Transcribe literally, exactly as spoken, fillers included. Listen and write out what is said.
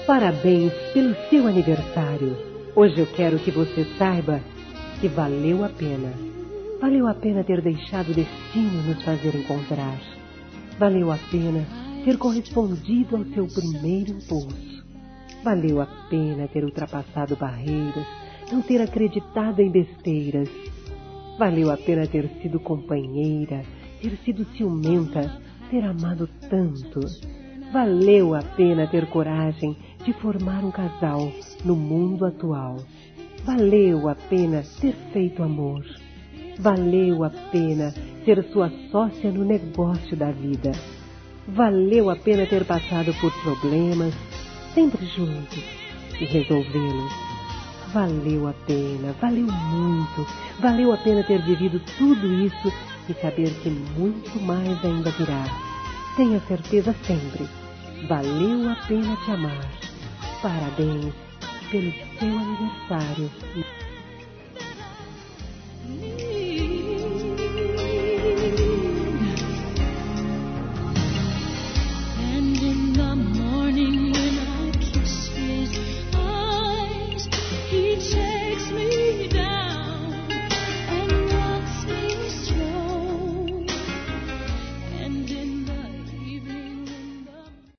Parabéns pelo seu aniversário. Hoje eu quero que você saiba que valeu a pena. Valeu a pena ter deixado o destino nos fazer encontrar. Valeu a pena ter correspondido ao seu primeiro impulso. Valeu a pena ter ultrapassado barreiras, não ter acreditado em besteiras. Valeu a pena ter sido companheira, ter sido ciumenta, ter amado tanto. Valeu a pena ter coragem de formar um casal no mundo atual. Valeu a pena ter feito amor. Valeu a pena ser sua sócia no negócio da vida. Valeu a pena ter passado por problemas, sempre juntos, e resolvê-los. Valeu a pena, valeu muito, valeu a pena ter vivido tudo isso e saber que muito mais ainda virá. Tenha certeza sempre, valeu a pena te amar. Parabéns pelo seu aniversário.